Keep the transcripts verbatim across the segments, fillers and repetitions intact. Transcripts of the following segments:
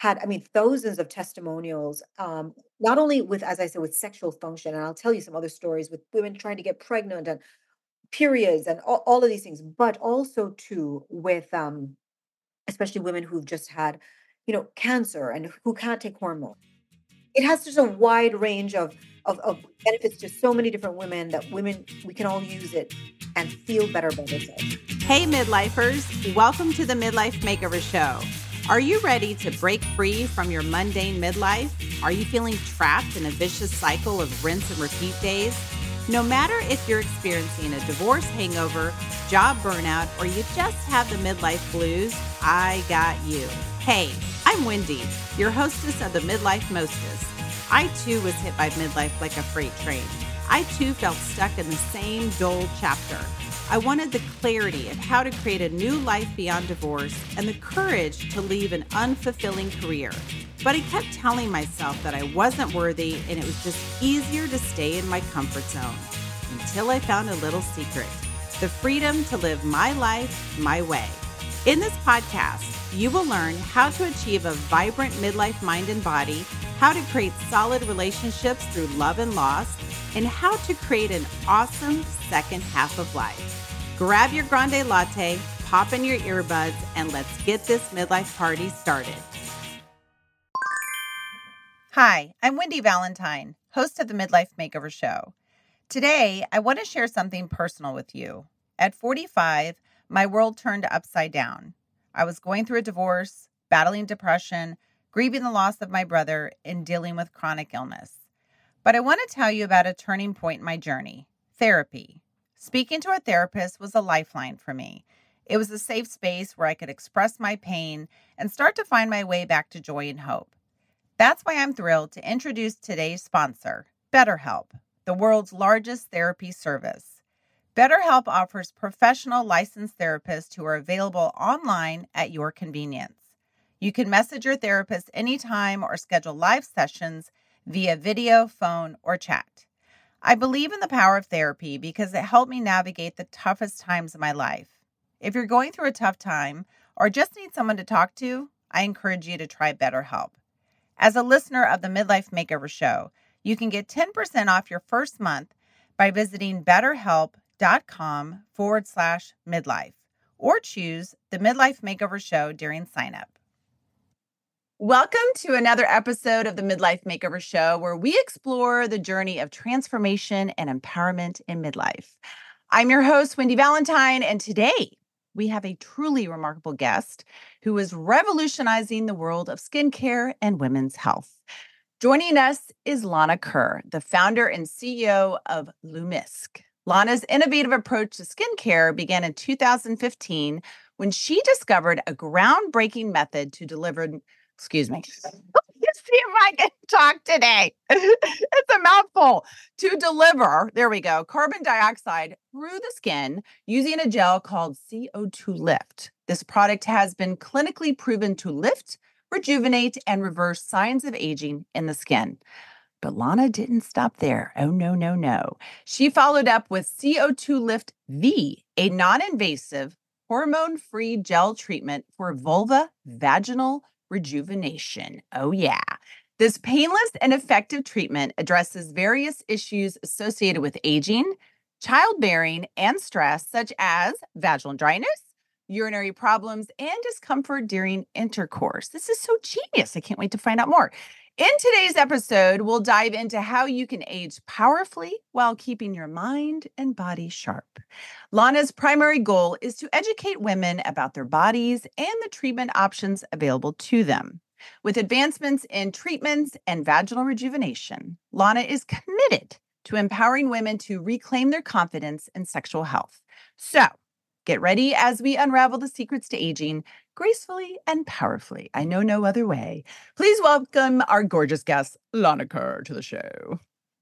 had, I mean, thousands of testimonials, um, not only with, as I said, with sexual function, and I'll tell you some other stories with women trying to get pregnant and periods and all, all of these things, but also too with um, especially women who've just had, you know, cancer and who can't take hormones. It has just a wide range of of of benefits to so many different women that women we can all use it and feel better about ourselves. Hey, midlifers, welcome to the Midlife Makeover Show. Are you ready to break free from your mundane midlife? Are you feeling trapped in a vicious cycle of rinse and repeat days? No matter if you're experiencing a divorce hangover, job burnout, or you just have the midlife blues, I got you. Hey, I'm Wendy, your hostess of the Midlife Mostess. I too was hit by midlife like a freight train. I too felt stuck in the same dull chapter. I wanted the clarity of how to create a new life beyond divorce and the courage to leave an unfulfilling career. But I kept telling myself that I wasn't worthy and it was just easier to stay in my comfort zone until I found a little secret, the freedom to live my life my way. In this podcast, you will learn how to achieve a vibrant midlife mind and body, how to create solid relationships through love and loss, and how to create an awesome second half of life. Grab your grande latte, pop in your earbuds, and let's get this midlife party started. Hi, I'm Wendy Valentine, host of the Midlife Makeover Show. Today, I want to share something personal with you. At forty-five, my world turned upside down. I was going through a divorce, battling depression, grieving the loss of my brother, and dealing with chronic illness. But I want to tell you about a turning point in my journey, therapy. Speaking to a therapist was a lifeline for me. It was a safe space where I could express my pain and start to find my way back to joy and hope. That's why I'm thrilled to introduce today's sponsor, BetterHelp, the world's largest therapy service. BetterHelp offers professional licensed therapists who are available online at your convenience. You can message your therapist anytime or schedule live sessions via video, phone, or chat. I believe in the power of therapy because it helped me navigate the toughest times of my life. If you're going through a tough time or just need someone to talk to, I encourage you to try BetterHelp. As a listener of the Midlife Makeover Show, you can get ten percent off your first month by visiting betterhelp.com forward slash midlife or choose the Midlife Makeover Show during sign up. Welcome to another episode of the Midlife Makeover Show, where we explore the journey of transformation and empowerment in midlife. I'm your host, Wendy Valentine, and today we have a truly remarkable guest who is revolutionizing the world of skincare and women's health. Joining us is Lana Kerr, the founder and C E O of Lumisk. Lana's innovative approach to skincare began in two thousand fifteen when she discovered a groundbreaking method to deliver Excuse me. Let's see if I can talk today. It's a mouthful. To deliver, there we go, carbon dioxide through the skin using a gel called C O two Lift. This product has been clinically proven to lift, rejuvenate, and reverse signs of aging in the skin. But Lana didn't stop there. Oh, no, no, no. She followed up with C O two Lift V, a non-invasive, hormone-free gel treatment for vulva vaginal rejuvenation. Oh, yeah. This painless and effective treatment addresses various issues associated with aging, childbearing, and stress, such as vaginal dryness, urinary problems, and discomfort during intercourse. This is so genius. I can't wait to find out more. In today's episode, we'll dive into how you can age powerfully while keeping your mind and body sharp. Lana's primary goal is to educate women about their bodies and the treatment options available to them. With advancements in treatments and vaginal rejuvenation, Lana is committed to empowering women to reclaim their confidence and sexual health. So, get ready as we unravel the secrets to aging gracefully and powerfully. I know no other way. Please welcome our gorgeous guest, Lana Kerr, to the show.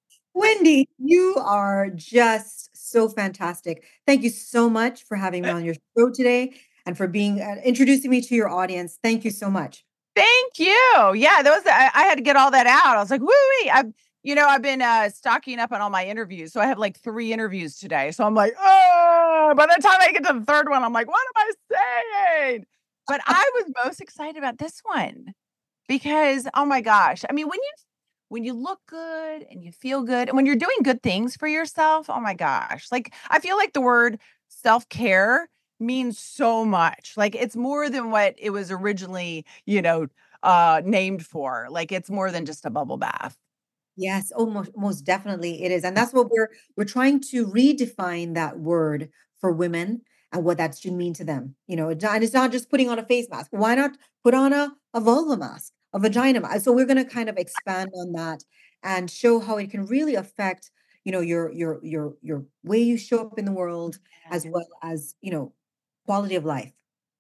Wendy, you are just so fantastic. Thank you so much for having me on your show today and for being uh, introducing me to your audience. Thank you so much. Thank you. Yeah, that was I, I had to get all that out. I was like, woo wee. I've you know, I've been uh, stocking up on all my interviews. So I have like three interviews today. So I'm like, oh, by the time I get to the third one, I'm like, what am I saying? But I was most excited about this one because oh my gosh, I mean, when you when you look good and you feel good and when you're doing good things for yourself, oh my gosh. Like I feel like the word self-care means so much. Like it's more than what it was originally, you know, uh named for. Like it's more than just a bubble bath. Yes, oh, most, most definitely it is. And that's what we're we're trying to redefine that word for women and what that should mean to them. You know, it's not, and it's not just putting on a face mask. Why not put on a, a vulva mask, a vagina mask? So we're going to kind of expand on that and show how it can really affect, you know, your your your your way you show up in the world, as well as, you know, quality of life.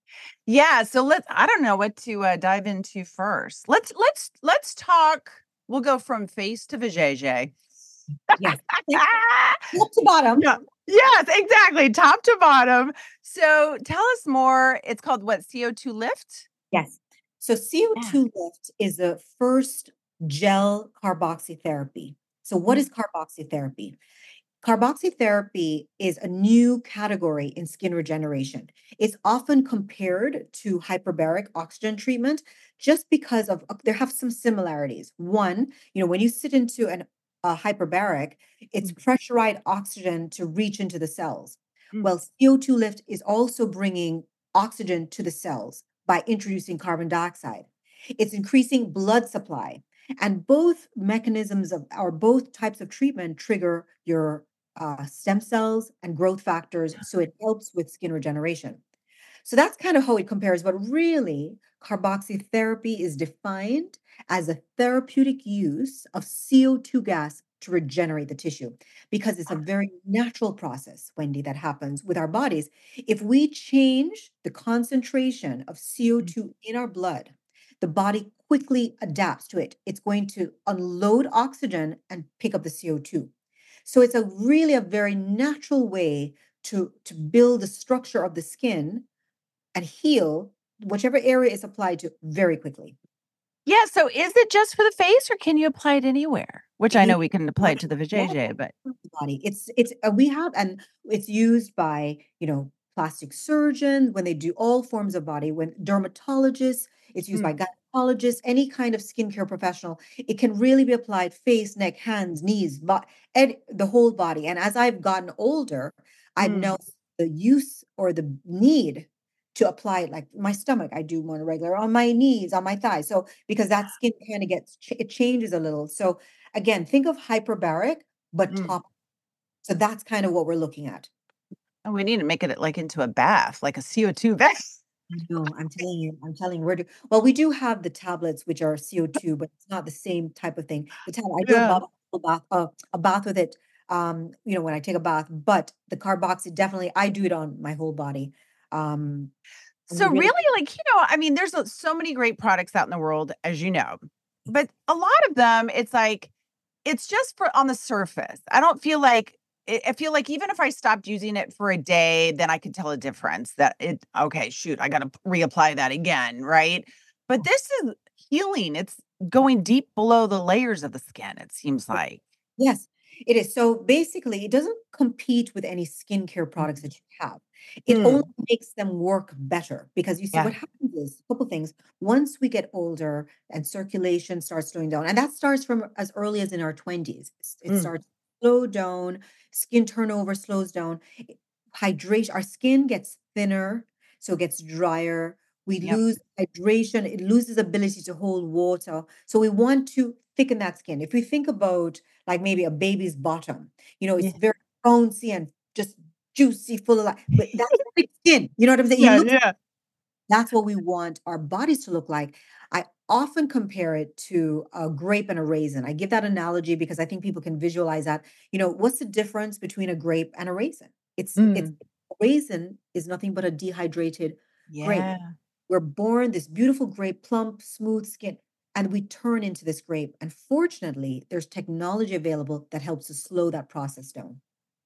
Yeah, so let's I don't know what to uh, dive into first. Let's let's let's talk. We'll go from face to vajayjay. Yes. Okay. Top to bottom. Yeah. Yes, exactly. Top to bottom. So tell us more. It's called what? C O two lift? Yes. So Yeah. C O two lift is the first gel carboxytherapy. So what Mm, is carboxytherapy? Carboxytherapy is a new category in skin regeneration. It's often compared to hyperbaric oxygen treatment just because of uh, there have some similarities. One, you know, when you sit into an a hyperbaric, it's mm, pressurized oxygen to reach into the cells. mm. Well, C O two lift is also bringing oxygen to the cells by introducing carbon dioxide. It's increasing blood supply. And both mechanisms of or both types of treatment trigger your uh, stem cells and growth factors. So it helps with skin regeneration. So that's kind of how it compares. But really, carboxytherapy is defined as a therapeutic use of C O two gas to regenerate the tissue because it's a very natural process, Wendy, that happens with our bodies. If we change the concentration of Mm. C O two in our blood, the body quickly adapts to it. It's going to unload oxygen and pick up the C O two. So it's a really a very natural way to, to build the structure of the skin and heal whichever area is applied to very quickly. Yeah, so is it just for the face or can you apply it anywhere? Which I You know we can apply it to the yeah, vajayjay, but body. It's it's uh, we have and it's used by, you know, plastic surgeons when they do all forms of body, when dermatologists, it's used by mm, gynecologists, any kind of skincare professional. It can really be applied face, neck, hands, knees, but and the whole body. And as I've gotten older, I've known mm. the use or the need to apply it like my stomach. I do more regular on my knees, on my thighs. So because that skin kind of gets it changes a little. So again, think of hyperbaric, but Mm. top. So that's kind of what we're looking at. Oh, we need to make it like into a bath, like a C O two bath. No, I'm telling you, I'm telling you, we're do well, we do have the tablets which are C O two, but it's not the same type of thing. The tablet, I do a Yeah. bath, a bath, uh, a bath with it, um, you know, when I take a bath, but the carboxy definitely, I do it on my whole body. Um, and we So really, really, like, you know, I mean, there's uh, so many great products out in the world, as you know, but a lot of them, it's like, it's just for on the surface. I don't feel like I I feel like even if I stopped using it for a day, then I could tell a difference that it, okay, shoot, I got to reapply that again, right? But this is healing. It's going deep below the layers of the skin, it seems like. yes, it is. So basically, it doesn't compete with any skincare products Mm. that you have. It only Mm. makes them work better because you see Yeah. what happens is a couple things. Once we get older and circulation starts slowing down, and that starts from as early as in our twenties, s- it Mm. starts to slow down, skin turnover slows down, it- hydration, our skin gets thinner, so it gets drier. We Yep. lose hydration, it loses ability to hold water. So we want to thicken that skin. If we think about like maybe a baby's bottom. You know, it's Yeah. very bouncy and just juicy, full of life. But that's thick skin. You know what I'm saying? It Yeah. looks Yeah. that's what we want our bodies to look like. I often compare it to a grape and a raisin. I give that analogy because I think people can visualize that. You know, what's the difference between a grape and a raisin? It's it's Mm. a raisin is nothing but a dehydrated grape. Yeah. We're born this beautiful grape, plump, smooth skin, and we turn into this grape. And fortunately, there's technology available that helps to slow that process down.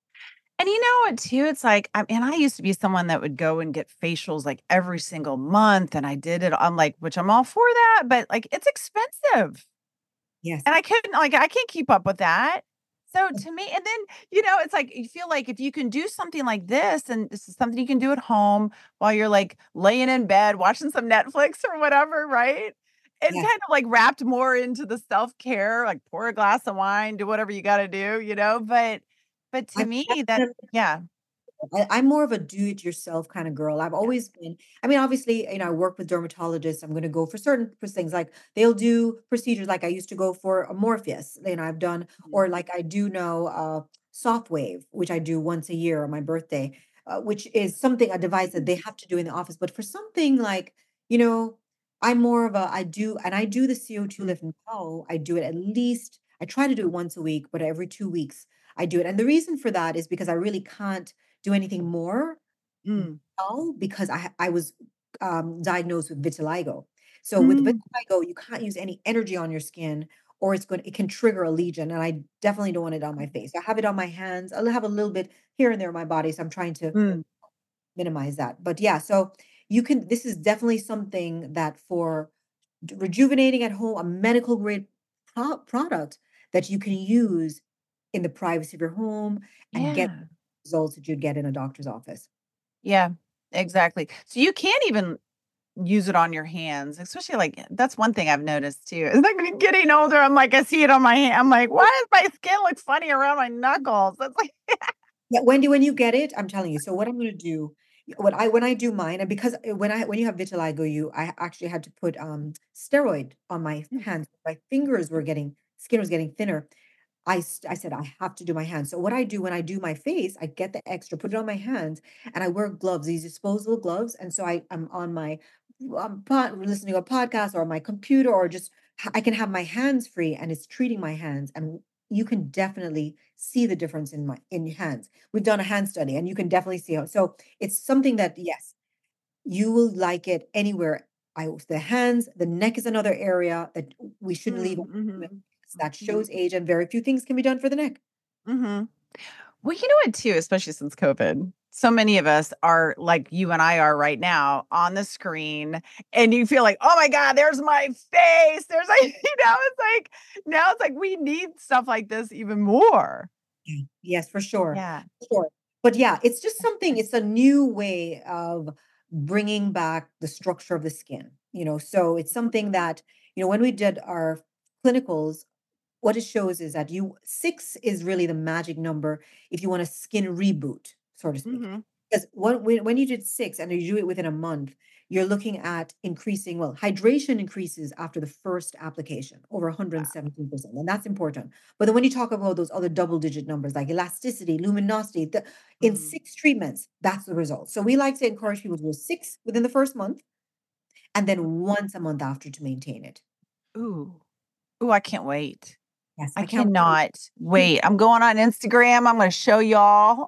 And you know what too? It's like, I and I used to be someone that would go and get facials like every single month, and I did it. I'm like, which I'm all for that, but like it's expensive. Yes. And I couldn't like I can't keep up with that. So to me, and then, you know, it's like you feel like if you can do something like this, and this is something you can do at home while you're like laying in bed watching some Netflix or whatever, right? and Yes. kind of, like, wrapped more into the self-care, like, pour a glass of wine, do whatever you gotta do, you know? But but to I'm me, that definitely yeah. I I'm more of a do-it-yourself kinda girl. I've Yeah. always been I mean, obviously, you know, I work with dermatologists. I'm gonna go for certain pr things, like, they'll do procedures like I used to go for a Morpheus, you know, I've done Mhm. or like I do know, uh, Sofwave, which I do once a year on my birthday, uh, which is something a device that they have to do in the office. But for something like, you know, I'm more of a I do and I do the C O two Mm, lift now. I do it at least I try to do it once a week, but every two weeks I do it. And the reason for that is because I really can't do anything more mm, now because I ha I was, um, diagnosed with vitiligo. So with mm, vitiligo, you can't use any energy on your skin or it's gonna it can trigger a lesion, and I definitely don't want it on my face. I have it on my hands. I'll have a little bit here and there on my body, so I'm trying to mm. minimize that. But yeah, so you can this is definitely something that for d rejuvenating at home, a medical grade pro product that you can use in the privacy of your home and get Yeah. results that you'd get in a doctor's office. Yeah, exactly. So you can't even use it on your hands, especially, like that's one thing I've noticed too. It's like when getting older, I'm like, I see it on my hand. I'm like, why does my skin look funny around my knuckles? That's like Yeah, Wendy, when you get it, I'm telling you. So what I'm gonna do, when I when I do mine, and because uh, when I when you have vitiligo, you I actually had to put um steroid on my Mm, hands. My fingers were getting skin was getting thinner. I s- I said I have to do my hands. So what I do when I do my face, I get the extra, put it on my hands, and I wear gloves, these disposable gloves. And so I I'm on my um, pod, listening to a podcast or on my computer or just h- I can have my hands free, and it's treating my hands, and you can definitely see the difference in my in your hands. We've done a hand study, and you can definitely see how. So it's something that yes, you will like it anywhere. I the hands, the neck is another area that we shouldn't leave mm, off the mhm, because that mhm, shows age, and very few things can be done for the neck. mhm. Well, you know what, too, especially since COVID, so many of us are like you and I are right now on the screen, and you feel like, oh my God, there's my face. There's like, you know, it's like now it's like we need stuff like this even more. Yeah. Yes, for sure. Yeah. Sure. But yeah, it's just something, it's a new way of bringing back the structure of the skin, you know. So it's something that, you know, when we did our clinicals, what it shows is that you six is really the magic number if you want a skin reboot, so to speak. Mhm. Because when when when you did six and you do it within a month, you're looking at increasing well, hydration increases after the first application over Wow. one hundred seventeen percent, and that's important. But then when you talk about those other double-digit numbers like elasticity, luminosity, the in Mm. six treatments, that's the result. So we like to encourage people to do six within the first month and then once a month after to maintain it. Ooh. Ooh, I can't wait. Yes, I I can't wait. cannot wait. I'm going on Instagram. I'm gonna show y'all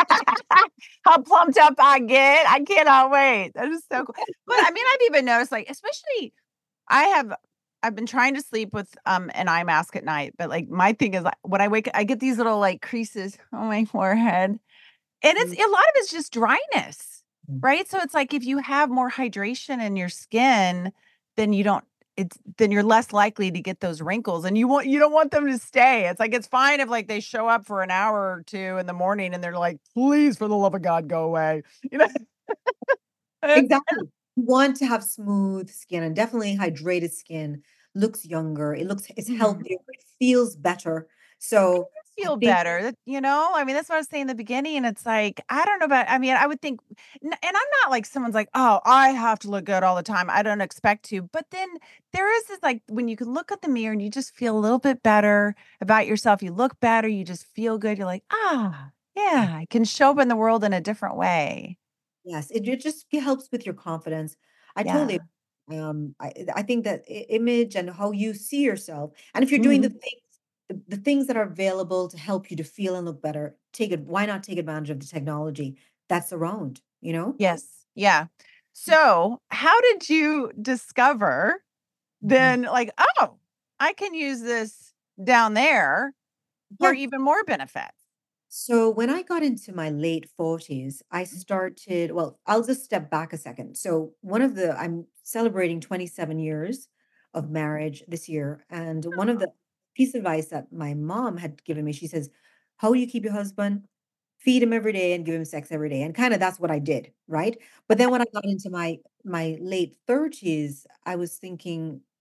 how plumped up I get. I cannot wait. That is so cool. But I mean, I've even noticed, like, especially I have I've been trying to sleep with um an eye mask at night, but like my thing is like when I wake I get these little like creases on my forehead. And it's Mhm. a lot of it's just dryness, right? So it's like if you have more hydration in your skin, then you don't it's then you're less likely to get those wrinkles and you want you don't want them to stay. It's like it's fine if like they show up for an hour or two in the morning and they're like, "Please, for the love of God, go away." You know? Exactly. You want to have smooth skin and definitely hydrated skin, looks younger, it looks it's Mhm. healthier, it feels better. So, I Feel think better, that you know? I mean, that's what I was saying in the beginning, and it's like, I don't know about I mean, I would think n and I'm not like someone's like, "Oh, I have to look good all the time." I don't expect to, but then there is this, like, when you can look at the mirror and you just feel a little bit better about yourself, you look better, you just feel good, you're like, "Ah, yeah, yeah, I can show up in the world in a different way." yes, it it just g helps with your confidence. I totally Yeah. um, I I think that I image and how you see yourself, and if you're doing the Mhm. things the the things that are available to help you to feel and look better, take it why not take advantage of the technology that's around, you know? Yes. Yeah. So, how did you discover Mhm. then, like, "Oh, I can use this down there for Yeah. even more benefits." So when I got into my late forties, I Mhm. started, well, I'll just step back a second. So one of the I'm celebrating twenty-seven years of marriage this year, and one of Oh. the piece of advice that my mom had given me, she says, "How do you keep your husband? Feed him every day and give him sex every day." And kind of that's what I did, right? But then when I got into my my late thirties, I was thinking,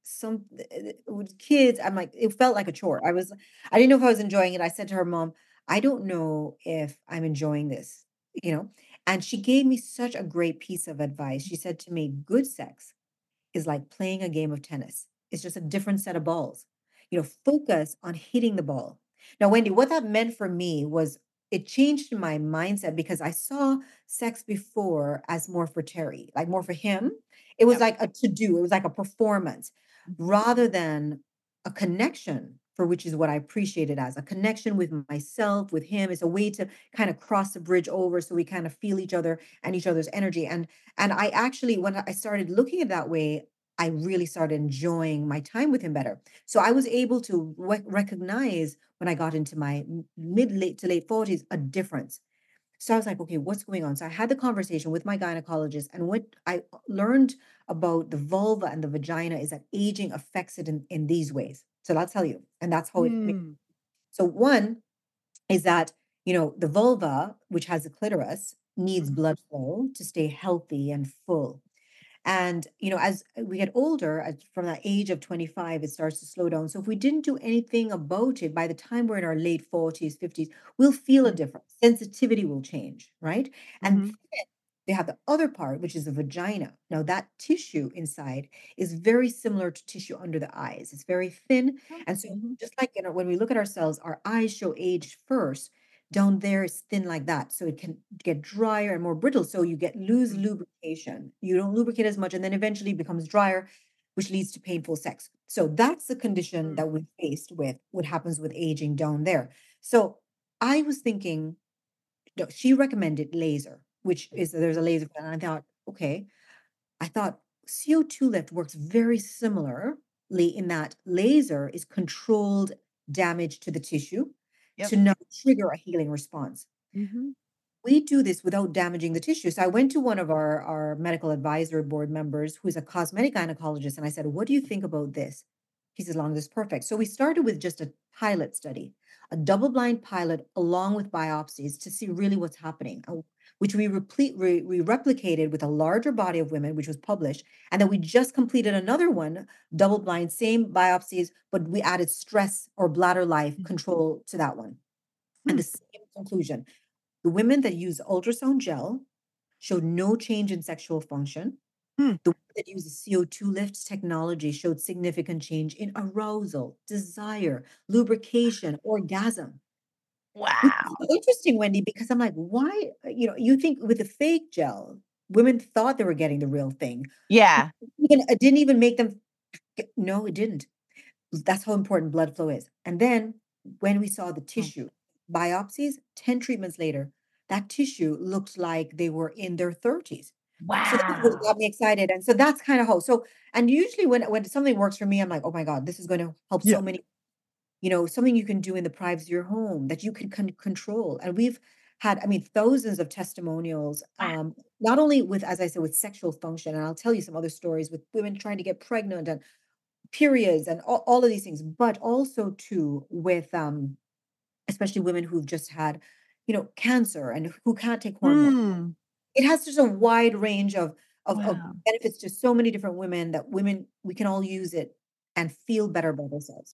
some eh, with kids, I'm like, it felt like a chore. I was I didn't know if I was enjoying it. I said to her mom, "I don't know if I'm enjoying this," you know? And she gave me such a great piece of advice. She said to me, "Good sex is like playing a game of tennis. It's just a different set of balls. You know, focus on hitting the ball." Now, Wendy, what that meant for me was it changed my mindset because I saw sex before as more for Terry, like more for him. It was Yep. like a to do, it was like a performance Mhm. rather than a connection, for which is what I appreciate it as a connection with myself, with him. It's a way to kind of cross the bridge over so we kind of feel each other and each other's energy. And and I actually, when I started looking at it that way, I really started enjoying my time with him better. So I was able to rec- recognize when I got into my m- mid late to late forties a difference. So I was like, okay, what's going on? So I had the conversation with my gynecologist, and what I learned about the vulva and the vagina is that aging affects it in, in these ways. So I'll tell you, and that's how it. ma- Mm. So one is that, you know, the vulva, which has a clitoris, needs Mhm. blood flow to stay healthy and full. And, you know, as we get older, as from that age of twenty-five, it starts to slow down. So if we didn't do anything about it, by the time we're in our late forties, fifties, we'll feel a Mm. difference. Sensitivity will change, right? And Mhm. then they have the other part, which is the vagina. Now, that tissue inside is very similar to tissue under the eyes. It's very thin. And so, Mhm. just like, you know, when we look at ourselves, our eyes show age first. Down there is thin like that. So it can get drier and more brittle. So you get lose Mm. lubrication. You don't lubricate as much, and then eventually it becomes drier, which leads to painful sex. So that's the condition that Mm. we're faced with, what happens with aging down there. So I was thinking, no, she recommended laser, which is there's a laser, and I thought, okay. I thought C O two lift works very similarly in that laser is controlled damage to the tissue Yep. to not trigger a healing response. Mhm. We do this without damaging the tissue. So I went to one of our, our medical advisory board members who's a cosmetic gynecologist, and I said, "What do you think about this?" He says, "Long this perfect." So we started with just a pilot study, a double-blind pilot along with biopsies to see really what's happening, uh, which we replete we, we replicated with a larger body of women, which was published, and then we just completed another one, double-blind, same biopsies, but we added stress or bladder life Mm. control to that one. And Hmm. the same conclusion. The women that use ultrasound gel showed no change in sexual function. Hmm. The women that use C O two lift technology showed significant change in arousal, desire, lubrication, orgasm. Which is Wow. interesting, Wendy, because I'm like, why? uh, You know, you think with the fake gel, women thought they were getting the real thing. Yeah. Even it didn't even make them. Get, no, it didn't. That's how important blood flow is. And then when we saw the Mm. tissue biopsies, ten treatments later, that tissue looked like they were in their thirties. So that's what Wow. got me excited. And so that's kind of how. So, and usually when when something works for me, I'm like, oh my God, this is going to help Yeah. so many, you know, something you can do in the privacy of your home that you can con- control. And we've had, I mean, thousands of testimonials, Wow. um, not only with, as I said, with sexual function, and I'll tell you some other stories with women trying to get pregnant and periods and all, all of these things, but also too with um, especially women who've just had, you know, cancer and who can't take hormones. Mm. It has just a wide range of of, of Wow. benefits to so many different women that women we can all use it and feel better about ourselves.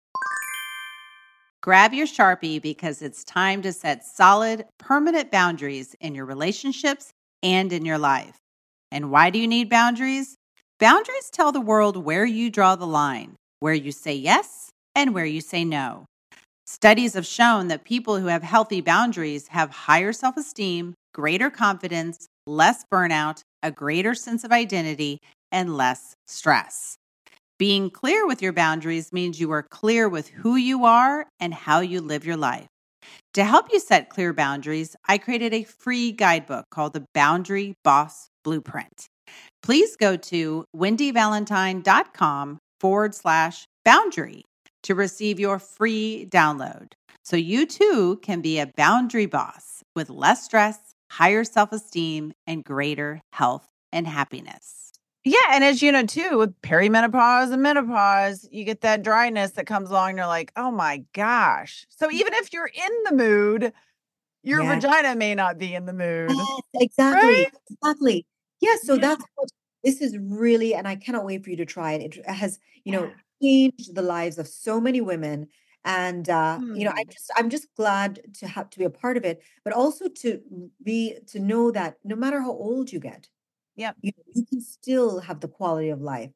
Grab your Sharpie because it's time to set solid, permanent boundaries in your relationships and in your life. And why do you need boundaries? Boundaries tell the world where you draw the line, where you say yes and where you say no. Studies have shown that people who have healthy boundaries have higher self esteem, greater confidence, less burnout, a greater sense of identity, and less stress. Being clear with your boundaries means you are clear with who you are and how you live your life. To help you set clear boundaries, I created a free guidebook called the Boundary Boss Blueprint. Please go to wendyvalentine.com forward slash boundary to receive your free download so you too can be a boundary boss with less stress, higher self esteem, and greater health and happiness. Yeah, and as you know too, with perimenopause and menopause, you get that dryness that comes along and you're like, "Oh my gosh." So even if you're in the mood, your Yeah. vagina may not be in the mood, Yes, exactly, right? exactly. Yes, so Yeah. that's what This is really and I cannot wait for you to try it. It has, you know, Yeah. changed the lives of so many women, and, uh, you know, I Hmm. just I'm just glad to have to be a part of it, but also to be to know that no matter how old you get, Yep. you you can still have the quality of life.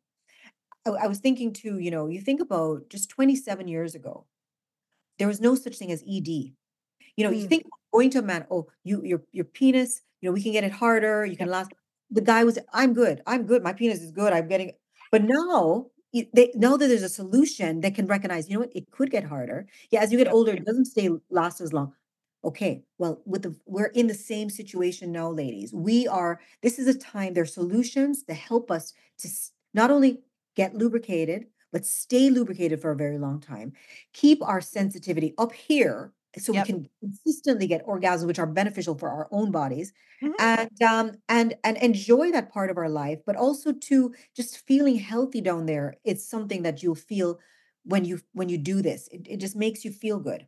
I I was thinking too, you know, you think about just twenty-seven years ago, there was no such thing as E D. You know, you Mm. think about going to a man, "Oh, you your your penis, you know, we can get it harder, you can Yep. last." The guy was, "I'm good. I'm good. My penis is good. I'm getting." But now, y they now that there's a solution, they can recognize, you know what? It could get harder. Yeah, as you get Yep. older, it doesn't stay last as long. Okay, well, with the we're in the same situation now, ladies. We are this is a time, there are solutions to help us to s not only get lubricated, but stay lubricated for a very long time, keep our sensitivity up here so we Yep. can consistently get orgasms, which are beneficial for our own bodies, Mhm. and um, and and enjoy that part of our life, but also to just feeling healthy down there. It's something that you'll feel when you when you do this. It, it just makes you feel good.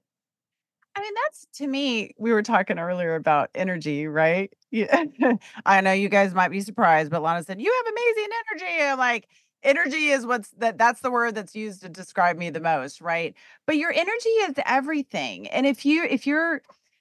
I mean, that's to me, we were talking earlier about energy, right? Yeah. I know you guys might be surprised, but Lana said, "You have amazing energy." I'm like, energy is what's that that's the word that's used to describe me the most, right? But your energy is everything. And if you if you're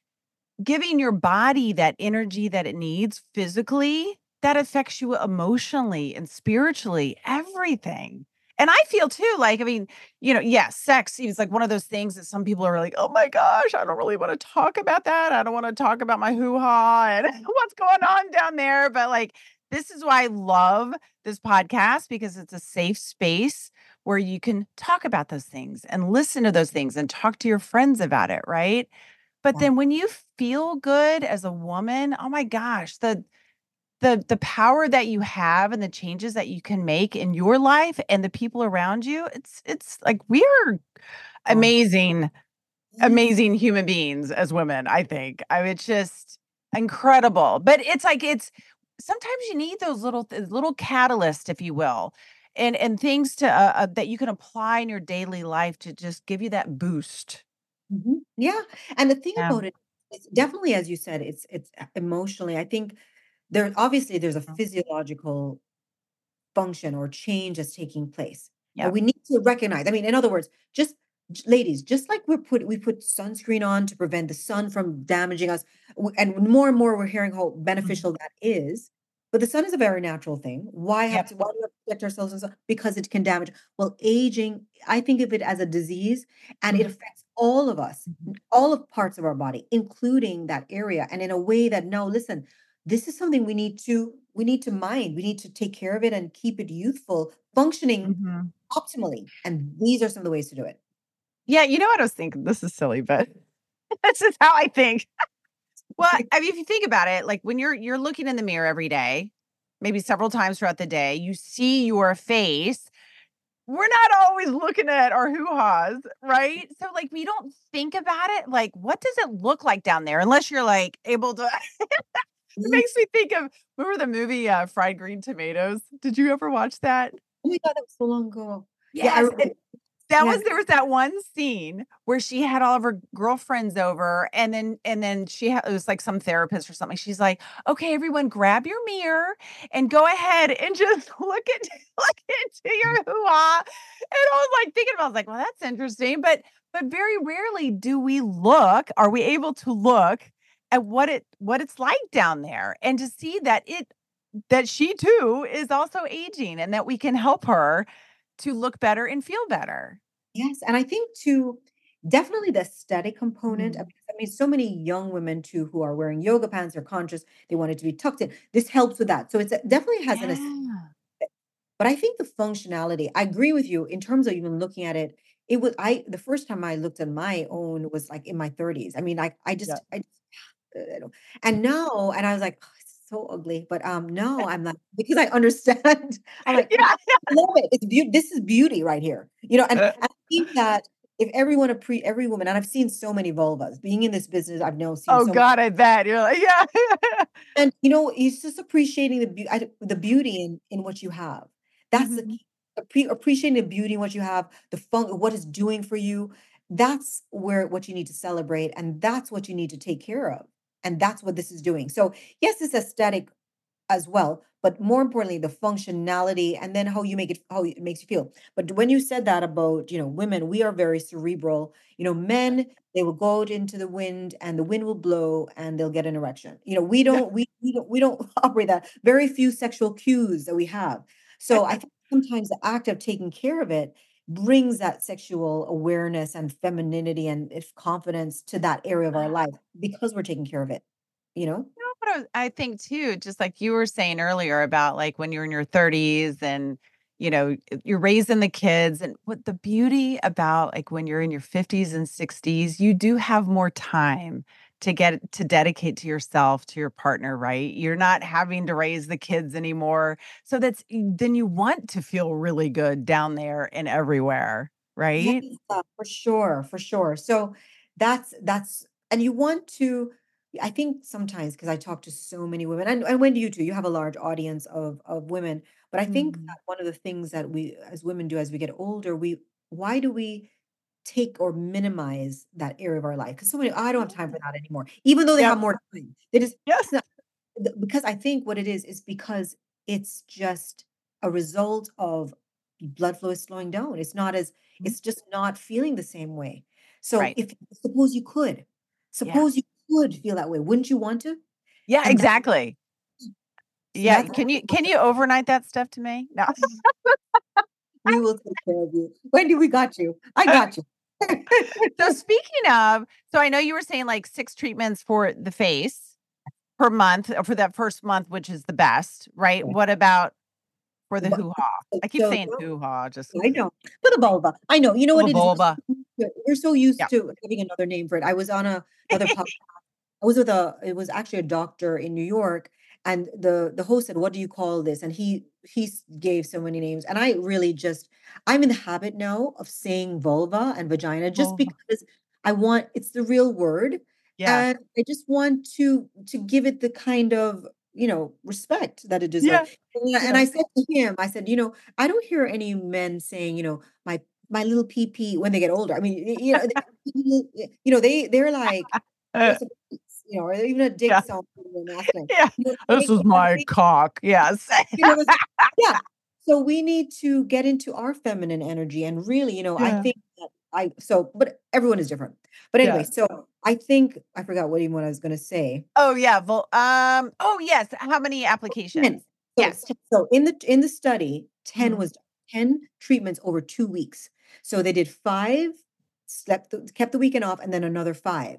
giving your body that energy that it needs physically, that affects you emotionally and spiritually, everything. And I feel too, like, I mean, you know, yes, sex is like one of those things that some people are like, oh my gosh, I don't really want to talk about that. I don't want to talk about my hoo ha and what's going on down there. But like, this is why I love this podcast because it's a safe space where you can talk about those things and listen to those things and talk to your friends about it. Right. But Yeah. then when you feel good as a woman, oh my gosh, the the the power that you have and the changes that you can make in your life and the people around you, it's it's like we're Yeah. amazing, amazing human beings as women, I think. I mean, it's just incredible. But it's like it's sometimes you need those little th- little catalyst, if you will, and and things to uh, uh, that you can apply in your daily life to just give you that boost. Mhm. Yeah, and the thing Yeah. about it is definitely, as you said, it's it's e emotionally, I think there obviously, there's a physiological function or change that's taking place. And Yep. we need to recognize, I mean, in other words, just j- ladies, just like we're put we put sunscreen on to prevent the sun from damaging us, w- and more and more we're hearing how Mhm. beneficial that is. But the sun is a very natural thing. Why have Yep. to why do we have to protect ourselves from sun? Because it can damage. Well, aging, I think of it as a disease, and it Mhm. affects all of us, Mhm. all of parts of our body, including that area. And in a way that, no, listen, this is something we need to we need to mind. We need to take care of it and keep it youthful, functioning Mhm. optimally. And these are some of the ways to do it. Yeah, you know what I was thinking? This is silly, but this is how I think. Well, I mean, if you think about it, like when you're you're looking in the mirror every day, maybe several times throughout the day, you see your face. We're not always looking at our hoo-has, right? So like we don't think about it. Like, what does it look like down there? Unless you're like able to it Mhm. makes me think of remember the movie uh, Fried Green Tomatoes? Did you ever watch that? Oh my God, that was so long ago. Yeah, I Yes, remember. and that Yeah. was there was that one scene where she had all of her girlfriends over, and then and then she had it was like some therapist or something. She's like, "Okay, everyone, grab your mirror and go ahead and just look at look into your hoo-ha." And I was like thinking about, I was like, "Well, that's interesting." But but very rarely do we look, are we able to look at what it what it's like down there and to see that it that she too is also aging and that we can help her to look better and feel better. Yes, and I think too, definitely the aesthetic component. I Mhm. mean, I mean, so many young women too who are wearing yoga pants, they're conscious, they want it to be tucked in. This helps with that. So it's a- definitely has an aesthetic. Yeah. But I think the functionality, I agree with you in terms of even looking at it. It was I the first time I looked at my own was like in my thirties. I mean, I I Yeah. just I Uh, I don't and now and I was like, "Oh, it's so ugly," but, um, no, I'm like because I understand, I'm like, "I Yeah. love it. It's beau this is beauty right here." You know, and Uh, I think that if everyone appre every woman and I've seen so many vulvas. Being in this business, I've now seen Oh so many god, I bet. You're like, yeah. and, you know, it's just appreciating the beau I the beauty in in what you have. That's the Mhm. key. Appre appreciating the beauty in what you have, the fun what it's doing for you. That's where what you need to celebrate, and that's what you need to take care of, and that's what this is doing. So, yes, it's aesthetic as well, but more importantly, the functionality and then how you make it, how it makes you feel. But when you said that about, you know, women, we are very cerebral. You know, men, they will go out into the wind and the wind will blow and they'll get an erection. You know, we Yeah. don't, we, we don't, we don't operate that. Very few sexual cues that we have. So I think sometimes the act of taking care of it brings that sexual awareness and femininity and if confidence to that area of our life because we're taking care of it, you know? You know what I was I think too, just like you were saying earlier about like when you're in your thirties and you know, y- you're raising the kids and what the beauty about like when you're in your fifties and sixties, you do have more time to get to dedicate to yourself, to your partner, right? You're not having to raise the kids anymore. So that's y- then you want to feel really good down there and everywhere, Yes, right? uh, for sure, for sure. So that's that's and you want to I think sometimes because I talk to so many women and, and when do you too, you have a large audience of of women, but I think Mhm. that one of the things that we as women do as we get older, we why do we take or minimize that area of our life? Because so many, I don't have time for that anymore, even though they have Yep. more time. They just Yes. it's not th- because I think what it is is because it's just a result of blood flow is slowing down. It's not as Mhm. it's just not feeling the same way. So Right. if suppose you could, Yeah. suppose you could feel that way, wouldn't you want to? Yeah, And that, exactly. so Yeah, that's can you can you overnight that stuff to me? No. we will take care of you. Wendy, we got you. I got you. So speaking of, so I know you were saying like six treatments for the face per month or for that first month, which is the best, right? What about for the But- hoo-ha? I keep So saying hoo-ha, just I know. For the vulva. I know. You know for what the it is? vulva. We're so Yeah. used to having another name for it. I was on a another podcast. I was with a it was actually a doctor in New York, and the the host said, "What do you call this?" And he he s- gave so many names, and I really just I'm in the habit now of saying vulva and vagina just Vulva. because I want it's the real word, Yeah. and I just want to to give it the kind of you know respect that it Yeah. deserves. And I and Yeah. I said to him, I said, you know, I don't hear any men saying, you know, my my little pee pee when they get older. I mean, y- you know, they, you know, they they're like Uh, it's a you know, or even a dick yeah. sounds more masculine. Yeah. You know, This they, is my they, cock. Yes. you know, it's, yeah. So we need to get into our feminine energy and really, you know, I Yeah. think that I so, but everyone is different. But anyway, Yeah. so I think I forgot what even what I was going to say. Oh, yeah. Vul um, oh, yes. How many ten. applications? So, Yes. s- so in the in the study, ten Mhm. was ten treatments over two weeks. So they did five, slept, the- kept the weekend off, and then another five.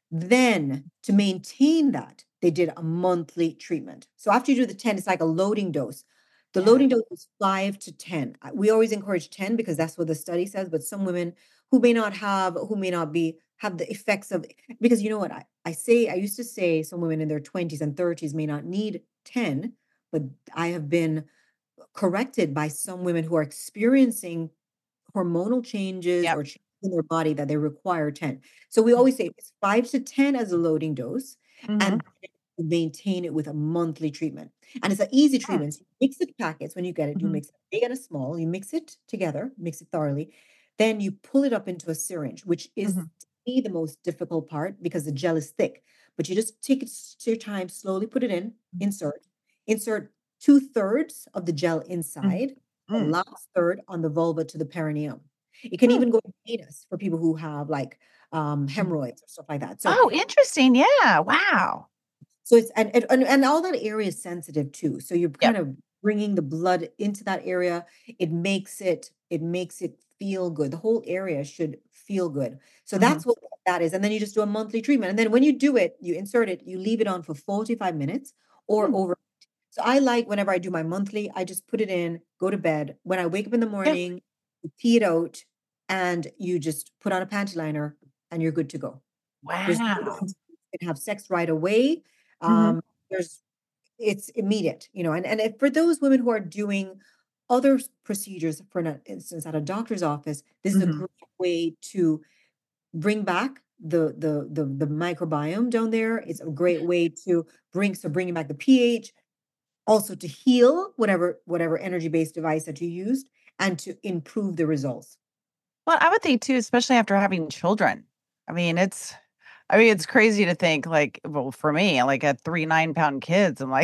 Then to maintain that, they did a monthly treatment. So after you do the ten, it's like a loading dose. The Yeah. loading dose is five to ten. I- We always encourage ten because that's what the study says, but some women who may not have, who may not be, have the effects of, because you know what, I, I say, I used to say some women in their twenties and thirties may not need ten, but I have been corrected by some women who are experiencing hormonal changes Yep. or changes in their body that they require ten. So we always say it's five to ten as a loading dose Mhm. and maintain it with a monthly treatment. And it's an easy Mm. treatment. So you mix the packets when you get it, you Mhm. mix a big and a small, you mix it together, mix it thoroughly. Then you pull it up into a syringe, which is Mhm. to me the most difficult part because the gel is thick. But you just take it to your time, slowly put it in, insert, insert two thirds of the gel Mm. inside, the Mm. last third on the vulva to the perineum. It can Hmm. even go to anus for people who have like um, Mhm. hemorrhoids or stuff like that. So Oh, interesting. Yeah. Wow. so it's and and and and all that area is sensitive too. So you're Yep. kind of bringing the blood into that area. It makes it it makes it feel good. The whole area should feel good. So Mhm. that's what that is. And then you just do a monthly treatment. And then when you do it, you insert it, you leave it on for forty-five minutes or Mm. over. So I like whenever I do my monthly, I just put it in, go to bed. When I wake up in the Yeah. morning, you pee it out, and you just put on a panty liner and you're good to go. There's no Wow. you can have sex right away. Mhm. Um, there's it's immediate, you know, and and if for those women who are doing other s- procedures, for an instance, at a doctor's office, this is a Mhm. great way to bring back the the the the microbiome down there. It's a great way to bring so bringing back the pH, also to heal whatever whatever energy-based device that you used, and to improve the results. Well, I would think too, especially after having children. I mean, it's I mean, it's crazy to think like, well, for me, like at three nine pound kids, I'm like,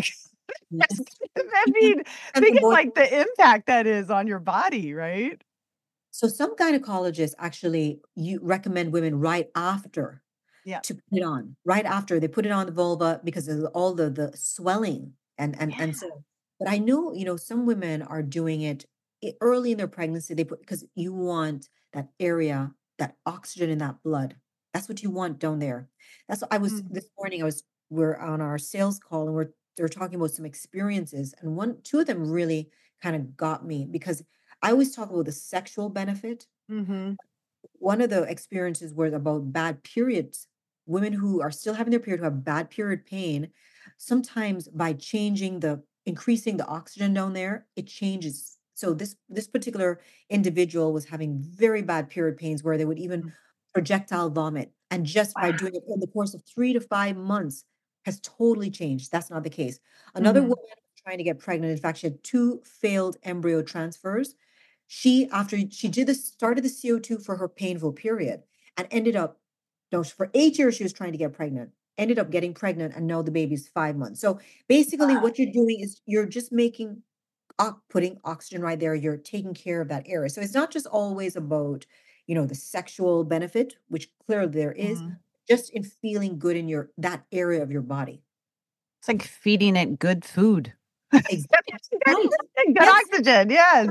Yes. I You can mean, and think the of boy like the impact that is on your body, right? so some gynecologists actually you recommend women right after Yeah. to put it on, right after they put it on the vulva because of all the the swelling and and and Yeah. so but I know, you know, some women are doing it e early in their pregnancy, they put because you want that area, that oxygen in that blood. That's what you want down there. That's what I was Mm. this morning, I was we're on our sales call and we're they're talking about some experiences, and one two of them really kinda got me because I always talk about the sexual benefit. Mhm. One of the experiences was about bad periods. Women who are still having their period who have bad period pain, sometimes by changing the increasing the oxygen down there, it changes. So this this particular individual was having very bad period pains where they would even Mm. projectile vomit. And just by Wow. doing it in the course of three to five months has totally changed. That's not the case. Another Mhm. woman trying to get pregnant, in fact, she had two failed embryo transfers. She, after she did this, started the C O two for her painful period and ended up, no, for eight years, she was trying to get pregnant, ended up getting pregnant, and now the baby's five months. So basically, what you're doing is you're just making, o- putting oxygen right there. You're taking care of that area. So it's not just always about, you know, the sexual benefit, which clearly there is, Mhm. just in feeling good in your that area of your body. It's like feeding it good food. Exactly. Right. Good good Yes. oxygen, yes.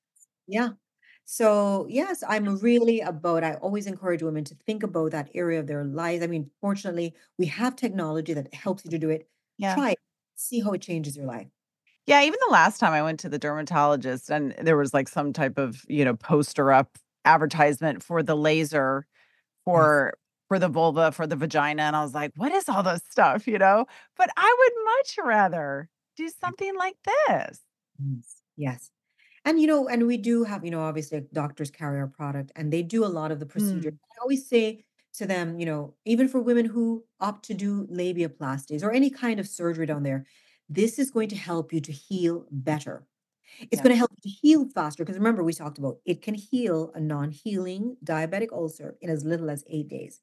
Yeah. So, yes, I'm really about I always encourage women to think about that area of their lives. I mean, fortunately, we have technology that helps you to do it. Yeah. Try it. See how it changes your life. Yeah, even the last time I went to the dermatologist and there was like some type of, you know, poster up advertisement for the laser Yes. for for the vulva, for the vagina, and I was like, "What is all this stuff?" You know? But I would much rather do something like this. Yes. Yes. And, you know, and we do have, you know, obviously doctors carry our product and they do a lot of the procedures. Mm, I always say to them, you know, even for women who opt to do labiaplasties or any kind of surgery down there, this is going to help you to heal better. It's yeah. going to help you to heal faster because remember, we talked about it can heal a non healing diabetic ulcer in as little as eight days.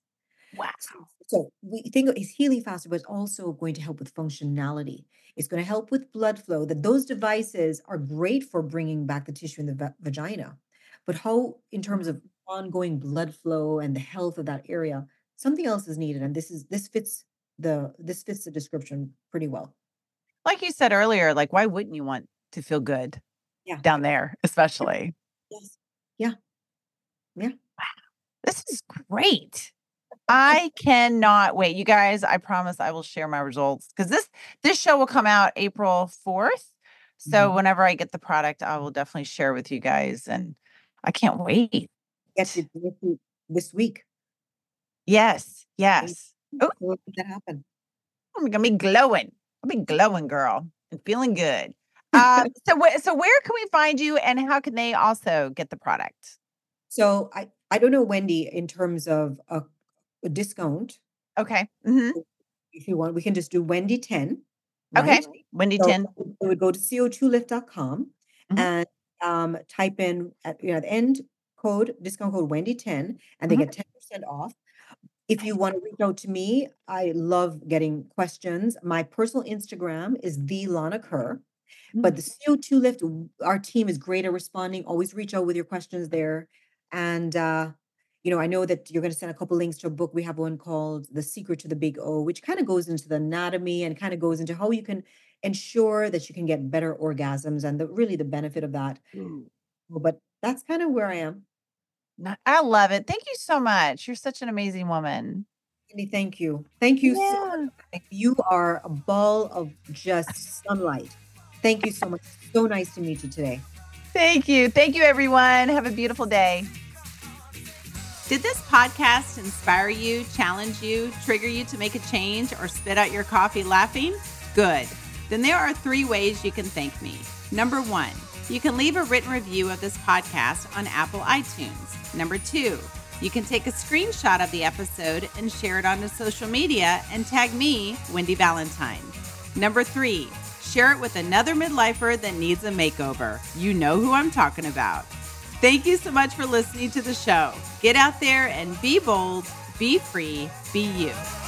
So Wow. so we think it's healing faster, but it's also going to help with functionality. It's going to help with blood flow. That those devices are great for bringing back the tissue in the va- vagina, but how, in terms Mhm. of ongoing blood flow and the health of that area, something else is needed, and this is this fits the this fits the description pretty well. Like you said earlier, like, why wouldn't you want to feel good Yeah. down there, Yep. especially? Yes. Yeah. Yeah. This is great. I cannot wait. You guys, I promise I will share my results because this this show will come out April fourth. So Mhm. whenever I get the product, I will definitely share with you guys and I can't wait. Get you with you this week. Yes, And yes. Oh, we'll make that happen. I'm gonna be glowing. I'll be glowing, girl, and feeling good. Um, so wh- so where can we find you and how can they also get the product? So I I don't know, Wendy, in terms of a, a discount. Okay. Hmm. If you want, we can just do Wendy ten, Okay. right? Wendy So ten. it would go to co two lift dot com Hmm. and um, type in at you know the end code, discount code Wendy ten, and they Hmm. get ten percent off. If you want to reach out to me, I love getting questions. My personal Instagram is the Lana Kerr. But the C O two lift, w- our team is great at responding. Always reach out with your questions there. And, uh, you know, I know that you're going to send a couple links to a book. We have one called The Secret to the Big O, which kind of goes into the anatomy and kind of goes into how you can ensure that you can get better orgasms and the really the benefit of that. Mm. But that's kind of where I am. No, I love it. Thank you so much. You're such an amazing woman. Cindy, thank you. Thank you so much. Yeah. You are a ball of just sunlight. Thank you so much. So nice to meet you today. Thank you. Thank you, everyone. Have a beautiful day. Did this podcast inspire you, challenge you, trigger you to make a change, or spit out your coffee laughing? Good. Then there are three ways you can thank me. Number one, you can leave a written review of this podcast on Apple iTunes. Number two, you can take a screenshot of the episode and share it onto social media and tag me, Wendy Valentine. Number three, share it with another midlifer that needs a makeover. You know who I'm talking about. Thank you so much for listening to the show. Get out there and be bold, be free, be you.